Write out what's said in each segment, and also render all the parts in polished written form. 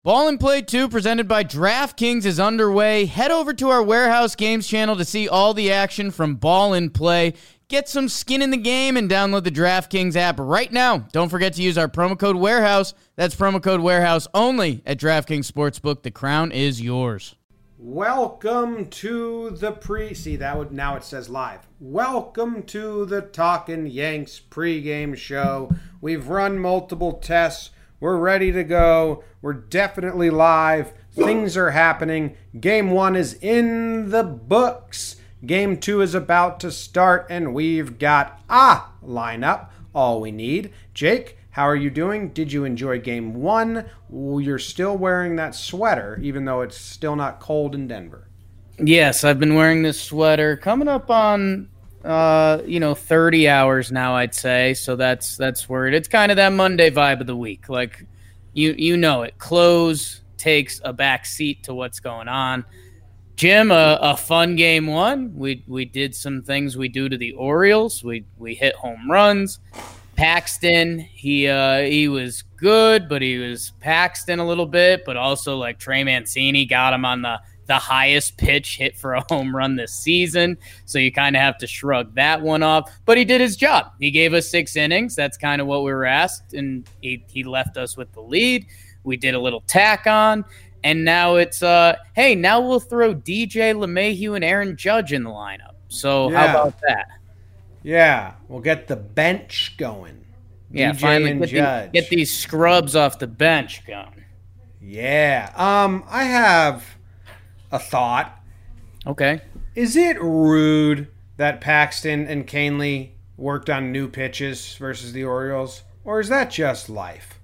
Ball and Play 2 presented by DraftKings is underway. Head over to our Warehouse Games channel to see all the action from Ball and Play. Get some skin in the game and download the DraftKings app right now. Don't forget to use our promo code Warehouse. That's promo code Warehouse only at DraftKings Sportsbook. The crown is yours. Welcome to the now it says live. Welcome to the Talkin' Yanks pregame show. We've run multiple tests. We're ready to go. We're definitely live. Things are happening. Game 1 is in the books. Game 2 is about to start, and we've got a lineup, all we need. Jake, how are you doing? Did you enjoy Game 1? You're still wearing that sweater, even though it's still not cold in Denver. Yes, I've been wearing this sweater coming up on 30 hours now, I'd say. So that's word. It's kind of that Monday vibe of the week. Like, you know it. Close takes a back seat to what's going on. Jim, a fun Game 1. We did some things we do to the Orioles. We hit home runs. Paxton, he was good, but he was Paxton a little bit, but also like Trey Mancini got him on the highest pitch hit for a home run this season. So you kind of have to shrug that one off. But he did his job. He gave us 6 innings. That's kind of what we were asked. And he left us with the lead. We did a little tack on. And now it's, hey, now we'll throw DJ LeMahieu and Aaron Judge in the lineup. So How about that? Yeah, we'll get the bench going. Yeah, DJ finally and Judge. get these scrubs off the bench going. Yeah. I have a thought. Okay. Is it rude that Paxton and Canely worked on new pitches versus the Orioles? Or is that just life?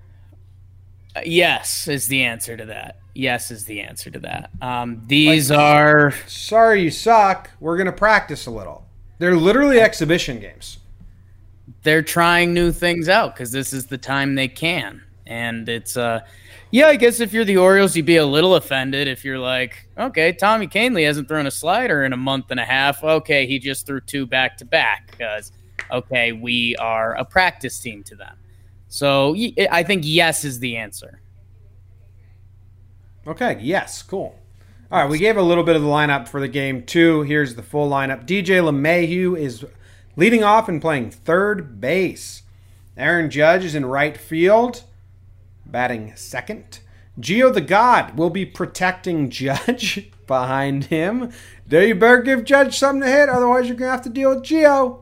Yes is the answer to that. Yes is the answer to that. These are... Sorry you suck. We're going to practice a little. They're literally exhibition games. They're trying new things out because this is the time they can. And it's, I guess if you're the Orioles, you'd be a little offended if you're like, okay, Tommy Canely hasn't thrown a slider in a month and a half. Okay, he just threw 2 back-to-back because, okay, we are a practice team to them. So I think yes is the answer. Okay, yes, cool. All right, we gave a little bit of the lineup for the Game 2. Here's the full lineup. DJ LeMahieu is leading off and playing third base. Aaron Judge is in right field, batting second. Gio the God will be protecting Judge behind him. There, you better give Judge something to hit, otherwise you're going to have to deal with Gio.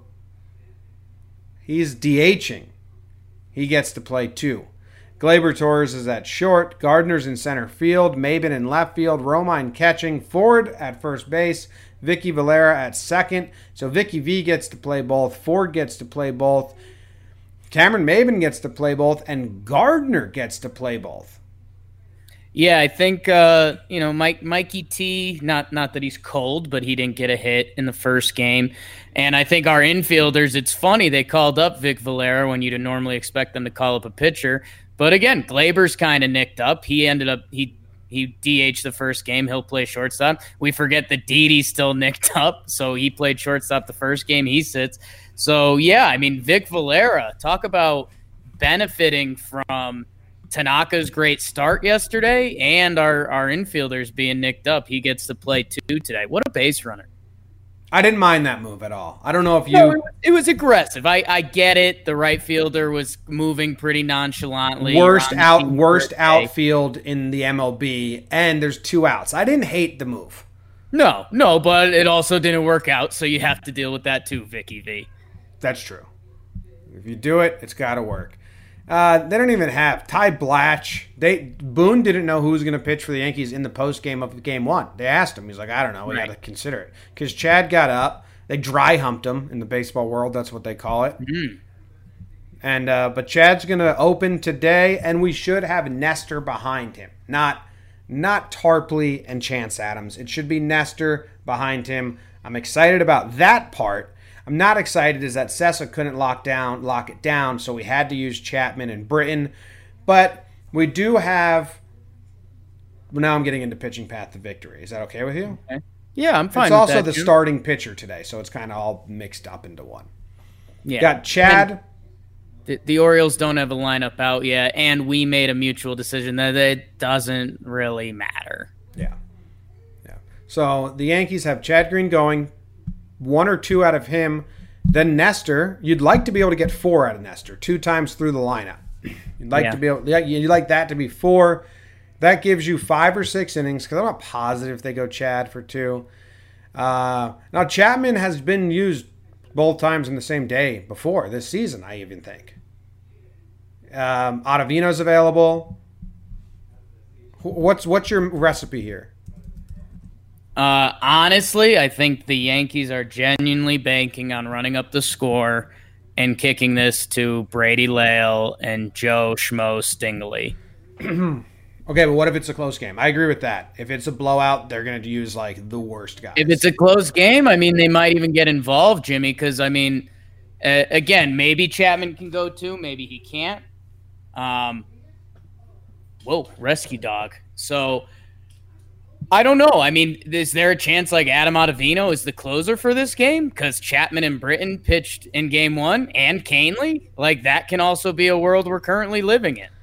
He's DHing. He gets to play 2. Gleyber Torres is at short. Gardner's in center field. Maben in left field. Romine catching. Ford at first base. Vicky Valera at second. So Vicky V gets to play both. Ford gets to play both. Cameron Maben gets to play both. And Gardner gets to play both. Yeah, I think, Mikey T, not that he's cold, but he didn't get a hit in the first game. And I think our infielders, it's funny, they called up Vic Valera when you'd normally expect them to call up a pitcher. But again, Gleyber's kind of nicked up. He DH'd the first game. He'll play shortstop. We forget that Didi's still nicked up, so he played shortstop the first game. He sits. So, yeah, I mean, Vic Valera, talk about benefiting from Tanaka's great start yesterday and our infielders being nicked up. He gets to play 2 today. What a base runner. I didn't mind that move at all. I don't know if you... No, it was aggressive. I get it. The right fielder was moving pretty nonchalantly. Worst outfield in the MLB, and there's 2 outs. I didn't hate the move. No, but it also didn't work out, so you have to deal with that too, Vicky V. That's true. If you do it, it's got to work. They don't even have Ty Blatch. Boone didn't know who was going to pitch for the Yankees in the postgame of Game 1. They asked him. He's like, I don't know. We got to consider it. Because Chad got up. They dry humped him in the baseball world. That's what they call it. Mm-hmm. And but Chad's going to open today, and we should have Nestor behind him. Not Tarpley and Chance Adams. It should be Nestor behind him. I'm excited about that part. I'm not excited is that Sessa couldn't lock it down, so we had to use Chapman and Britton. But we do have... Now I'm getting into pitching path to victory. Is that okay with you? Okay. Yeah, I'm fine it's with also that, the too. Starting pitcher today, so it's kind of all mixed up into one. Yeah. Got Chad. the Orioles don't have a lineup out yet, and we made a mutual decision that it doesn't really matter. Yeah. So the Yankees have Chad Green going, 1 or 2 out of him. Then Nestor, you'd like to be able to get 4 out of Nestor 2 times through the lineup. You'd like to be able, you'd like that to be 4. That gives you 5 or 6 innings because I'm not positive if they go Chad for 2. Now Chapman has been used both times in the same day before this season, I even think. Ottavino's available. What's your recipe here? Honestly, I think the Yankees are genuinely banking on running up the score and kicking this to Brady Lale and Joe Schmo Stingley. Okay, but what if it's a close game? I agree with that. If it's a blowout, they're going to use like the worst guys. If it's a close game, I mean, they might even get involved, Jimmy, because I mean, again, maybe Chapman can go too, maybe he can't. Rescue dog. So I don't know. I mean, is there a chance like Adam Ottavino is the closer for this game? Because Chapman and Britton pitched in game 1 and Canely? Like, that can also be a world we're currently living in.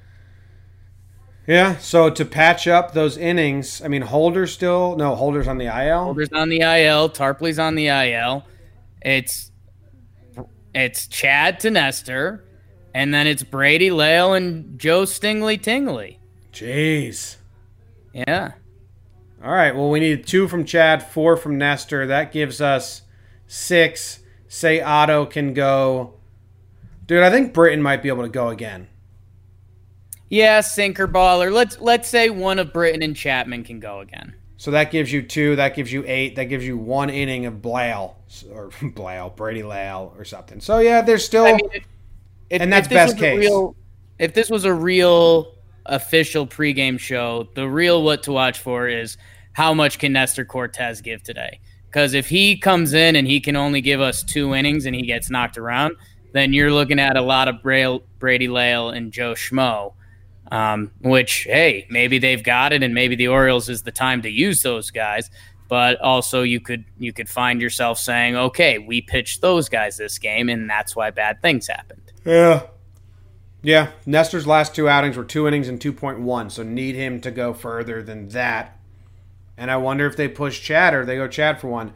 Yeah, so to patch up those innings, I mean, Holder's on the IL. Holder's on the IL. Tarpley's on the IL. It's Chad to Nestor, and then it's Brady Lale and Joe Tingley. Jeez. Yeah. All right, well, we need 2 from Chad, 4 from Nestor. That gives us 6. Say Otto can go. Dude, I think Britton might be able to go again. Yeah, sinker baller. Let's say one of Britton and Chapman can go again. So that gives you 2. That gives you 8. That gives you 1 inning of Brady Lale or something. So yeah, there's still, I mean, and that's best case. If this was a real official pregame show, the real what to watch for is how much can Nestor Cortez give today? Because if he comes in and he can only give us 2 innings and he gets knocked around, then you're looking at a lot of Brady Lale and Joe Schmo. Which, hey, maybe they've got it and maybe the Orioles is the time to use those guys. But also you could find yourself saying, okay, we pitched those guys this game and that's why bad things happened. Yeah. Nestor's last 2 outings were 2 innings and 2.1, so need him to go further than that. And I wonder if they push Chad or they go Chad for 1.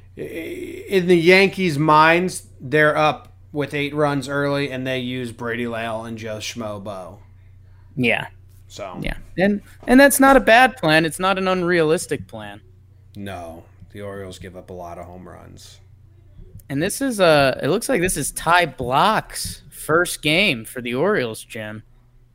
In the Yankees' minds, they're up with 8 runs early and they use Brady Lale and Joe Schmo. Yeah. So yeah, and that's not a bad plan. It's not an unrealistic plan. No, the Orioles give up a lot of home runs. And this is it looks like this is Ty Block's first game for the Orioles, Jim.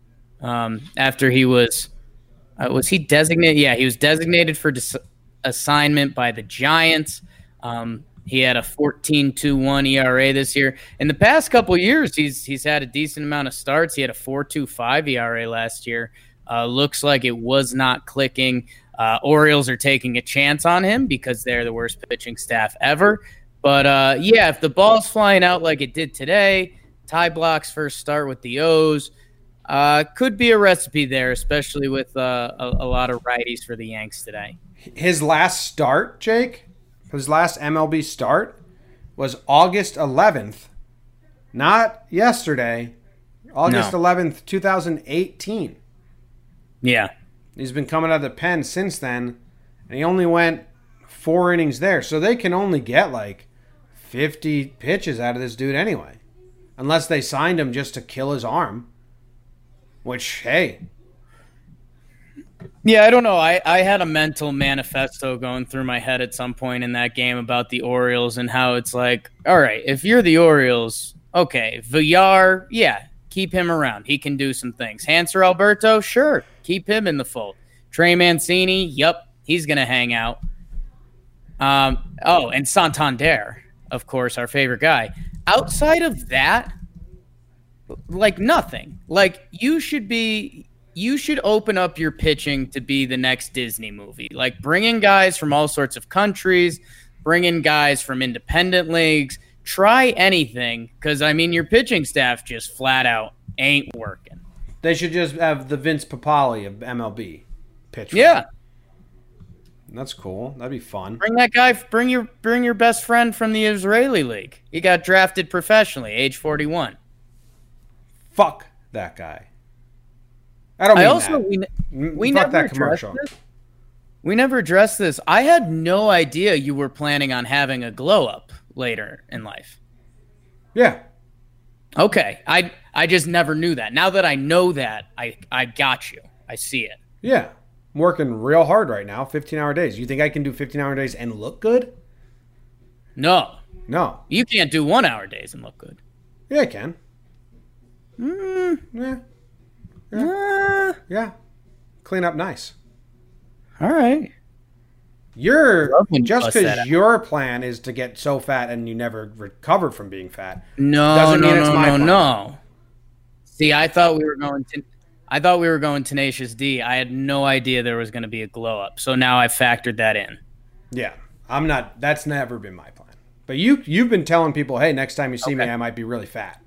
After he was he designated? Yeah, he was designated for assignment by the Giants. He had a 14.21 ERA this year. In the past couple of years, he's had a decent amount of starts. He had a 4.25 ERA last year. Looks like it was not clicking. Orioles are taking a chance on him because they're the worst pitching staff ever. But, yeah, if the ball's flying out like it did today, Ty Block's first start with the O's, could be a recipe there, especially with a lot of righties for the Yanks today. His last start, Jake? His last MLB start was August 11th, not yesterday, August 11th, 2018. Yeah. He's been coming out of the pen since then, and he only went 4 innings there. So they can only get like 50 pitches out of this dude anyway, unless they signed him just to kill his arm, which, hey. Yeah, I don't know. I had a mental manifesto going through my head at some point in that game about the Orioles and how it's like, all right, if you're the Orioles, okay, Villar, yeah, keep him around. He can do some things. Hanser Alberto, sure, keep him in the fold. Trey Mancini, yep, he's going to hang out. And Santander, of course, our favorite guy. Outside of that, like nothing. Like you should open up your pitching to be the next Disney movie. Like bring in guys from all sorts of countries, bring in guys from independent leagues, try anything. Because, I mean, your pitching staff just flat out ain't working. They should just have the Vince Papale of MLB pitch. Yeah. That's cool. That'd be fun. Bring that guy, bring your best friend from the Israeli league. He got drafted professionally, age 41. Fuck that guy. I don't mean also that. we Fuck never that commercial. We never addressed this. I had no idea you were planning on having a glow up later in life. Yeah. Okay. I just never knew that. Now that I know that, I got you. I see it. Yeah. I'm working real hard right now, 15-hour days. You think I can do 15-hour days and look good? No. No. You can't do 1 hour days and look good. Yeah, I can. Yeah. Clean up nice. All right. Just because your plan is to get so fat and you never recover from being fat. No. See, I thought we were going Tenacious D. I had no idea there was going to be a glow up. So now I factored that in. Yeah. I'm not. That's never been my plan. But you've been telling people, hey, next time you see me, I might be really fat.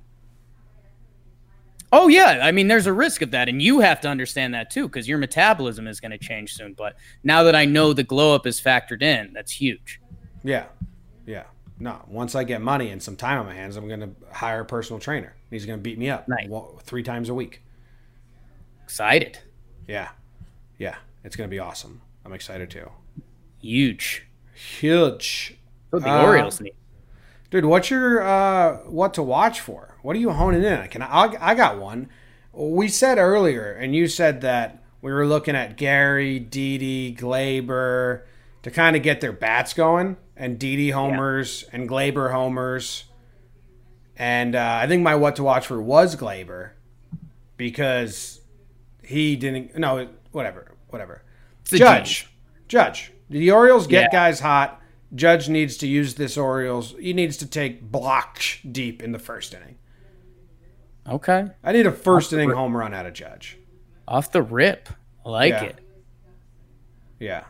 Oh, yeah. I mean, there's a risk of that, and you have to understand that, too, because your metabolism is going to change soon. But now that I know the glow-up is factored in, that's huge. Yeah. Yeah. No, once I get money and some time on my hands, I'm going to hire a personal trainer. He's going to beat me up 3 times a week. Excited. Yeah. Yeah. It's going to be awesome. I'm excited, too. Huge. What the Orioles need. Dude, what's your what to watch for? What are you honing in on? I got one. We said earlier, and you said that we were looking at Gary, Didi, Glaber to kind of get their bats going, and Didi homers and Glaber homers. And I think my what to watch for was Glaber because he didn't. No, whatever. Judge. The Orioles get guys hot. Judge needs to use this Orioles. He needs to take blocks deep in the first inning. Okay. I need a first inning home run out of Judge. Off the rip. I like it. Yeah.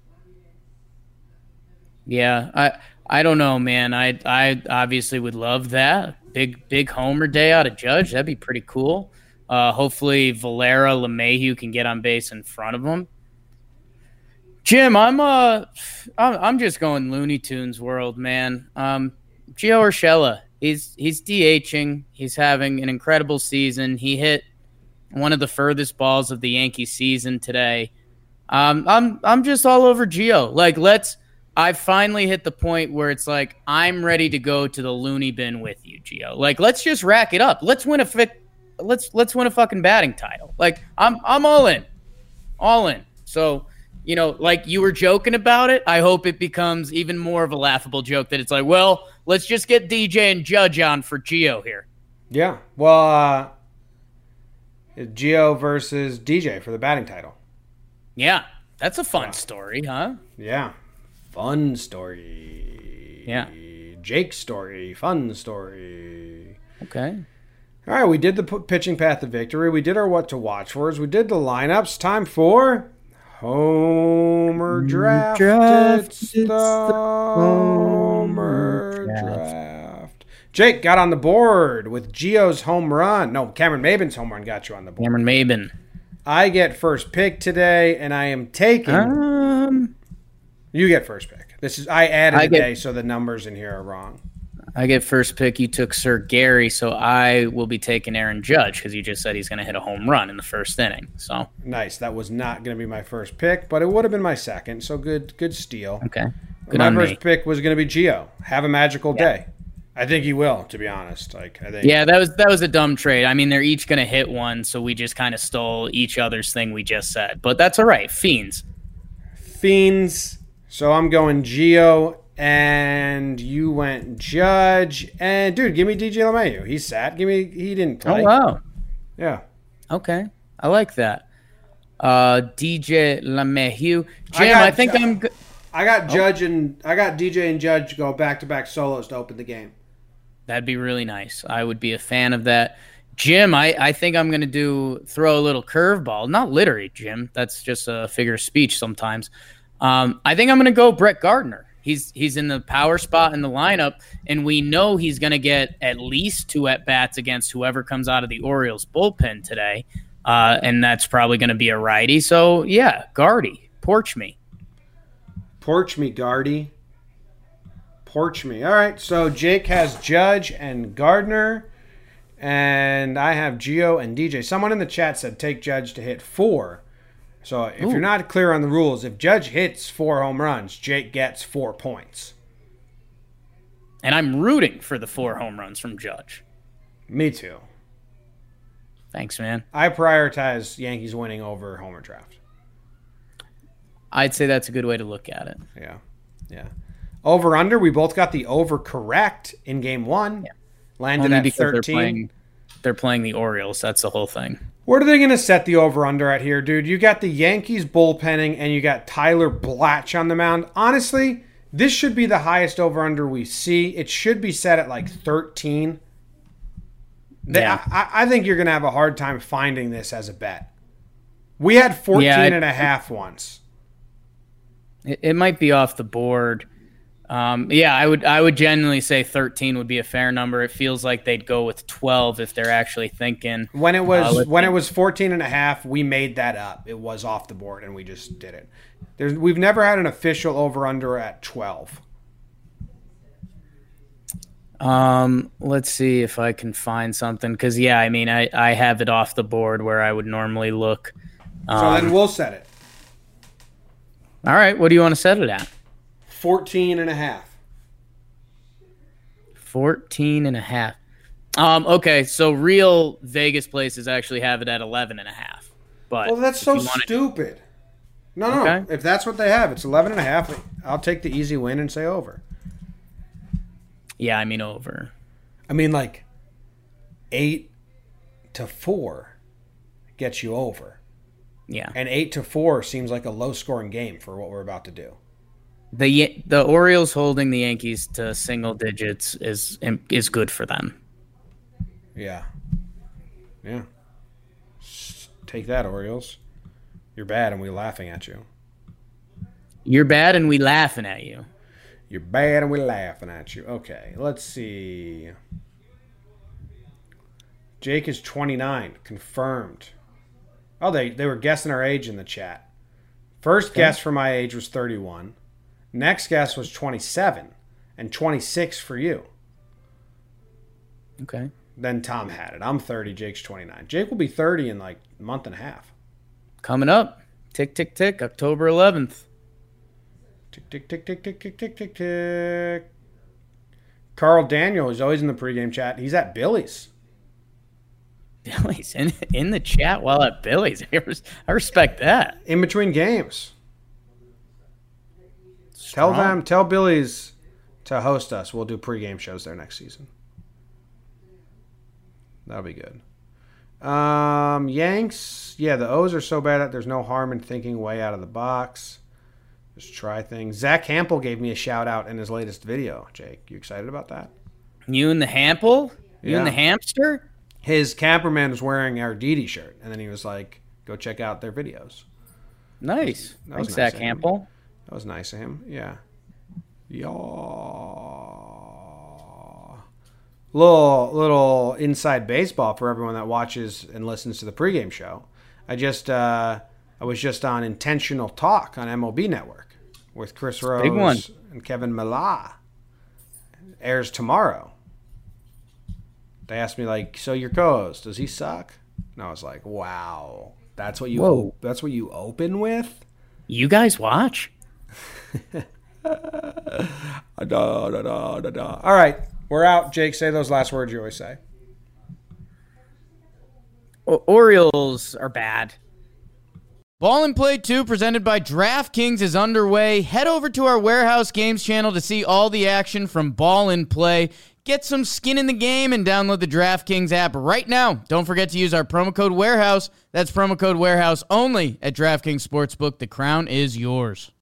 Yeah. I don't know, man. I obviously would love that. Big homer day out of Judge. That'd be pretty cool. Hopefully Valera LeMahieu can get on base in front of him. Jim, I'm just going Looney Tunes world, man. Gio Urshela, he's DHing. He's having an incredible season. He hit one of the furthest balls of the Yankee season today. I'm just all over Gio. Like, I finally hit the point where it's like I'm ready to go to the loony bin with you, Gio. Like, let's just rack it up. Let's win a fucking batting title. Like, I'm all in, So. You know, like you were joking about it, I hope it becomes even more of a laughable joke that it's like, well, let's just get DJ and Judge on for Gio here. Yeah. Well, Gio versus DJ for the batting title. Yeah. That's a fun story, huh? Yeah. Fun story. Yeah. Jake's story. Fun story. Okay. All right. We did the pitching path of victory. We did our what to watch for. We did the lineups. Time for... Homer draft. It's the Homer draft. Jake got on the board with Gio's home run. No, Cameron Maben's home run got you on the board. Cameron Maben. I get first pick today, and I am taking. You get first pick. I added a day, so the numbers in here are wrong. I get first pick. You took Sir Gary, so I will be taking Aaron Judge because you just said he's going to hit a home run in the first inning. So nice. That was not going to be my first pick, but it would have been my second. So good steal. Okay. Good my on first me. pick was going to be Gio. Have a magical day. I think he will, to be honest. Yeah, that was a dumb trade. I mean, they're each going to hit one, so we just kind of stole each other's thing we just said. But that's all right. Fiends. So I'm going Gio. And you went Judge. And, dude, give me DJ LeMahieu. He's sat. He didn't play. Oh, wow. Yeah. Okay. I like that. DJ LeMahieu. Jim, I think I'm good. I got DJ and Judge go back-to-back solos to open the game. That'd be really nice. I would be a fan of that. Jim, I think I'm going to throw a little curveball. Not literally, Jim. That's just a figure of speech sometimes. I think I'm going to go Brett Gardner. He's in the power spot in the lineup, and we know he's going to get at least 2 at-bats against whoever comes out of the Orioles bullpen today, and that's probably going to be a righty. So, yeah, Gardy, porch me. Porch me, Gardy. Porch me. All right, so Jake has Judge and Gardner, And I have Gio and DJ. Someone in the chat said take Judge to hit 4. So if you're not clear on the rules, if Judge hits 4 home runs, Jake gets 4 points. And I'm rooting for the 4 home runs from Judge. Me too. Thanks, man. I prioritize Yankees winning over Homer Draft. I'd say that's a good way to look at it. Yeah. Over under, we both got the over correct in game 1. Yeah. Landed Only at 13. They're playing the Orioles. That's the whole thing. What are they going to set the over under at here, dude? You got the Yankees bullpenning and you got Tyler Blatch on the mound. Honestly, this should be the highest over under we see. It should be set at like 13. Yeah. I think you're going to have a hard time finding this as a bet. We had 14 and a half once. It might be off the board. I would genuinely say 13 would be a fair number. It feels like they'd go with 12 if they're actually thinking. When it was 14 and a half, we made that up. It was off the board and we just did it. We've never had an official over under at 12. Let's see if I can find something because I have it off the board where I would normally look. So then we'll set it. All right, what do you want to set it at? 14 and a half. 14 and a half. Okay, so real Vegas places actually have it at 11 and a half. But that's so stupid. No. If that's what they have, it's 11 and a half. I'll take the easy win and say over. Yeah, I mean over. I mean like 8-4 gets you over. Yeah. And 8-4 seems like a low-scoring game for what we're about to do. The Orioles holding the Yankees to single digits is good for them. Yeah. Take that, Orioles. You're bad and we're laughing at you. You're bad and we laughing at you. You're bad and we're laughing at you. Okay, let's see. Jake is 29, confirmed. Oh, they were guessing our age in the chat. First guess for my age was 31. Next guess was 27. And 26 for you. Okay. Then Tom had it. I'm 30. Jake's 29. Jake will be 30 in like a month and a half. Coming up. Tick, tick, tick. October 11th. Tick, tick, tick, tick, tick, tick, tick, tick, tick. Carl Daniel is always in the pregame chat. He's at Billy's. Billy's in the chat while at Billy's. I respect that. In between games. Tell Billy's to host us. We'll do pregame shows there next season. That'll be good. Yanks. Yeah, the O's are so bad that there's no harm in thinking way out of the box. Just try things. Zach Hampel gave me a shout out in his latest video. Jake, you excited about that? You and the Hampel? You and the hamster? His cameraman was wearing our Didi shirt, and then he was like, "Go check out their videos." Nice. That was Thanks, nice Zach Hampel. That was nice of him. Yeah. Little inside baseball for everyone that watches and listens to the pregame show. I was just on Intentional Talk on MLB Network with Chris Rose big one. and Kevin Millar. Airs tomorrow. They asked me like, "So your co-host, does he suck?" And I was like, "Wow, that's what you open with." You guys watch? All right, we're out. Jake, say those last words you always say. Orioles are bad. Ball and Play 2 presented by DraftKings is underway. Head over to our Warehouse Games channel to see all the action from Ball and Play. Get some skin in the game and download the DraftKings app right now. Don't forget to use our promo code WAREHOUSE. That's promo code WAREHOUSE only at DraftKings Sportsbook. The crown is yours.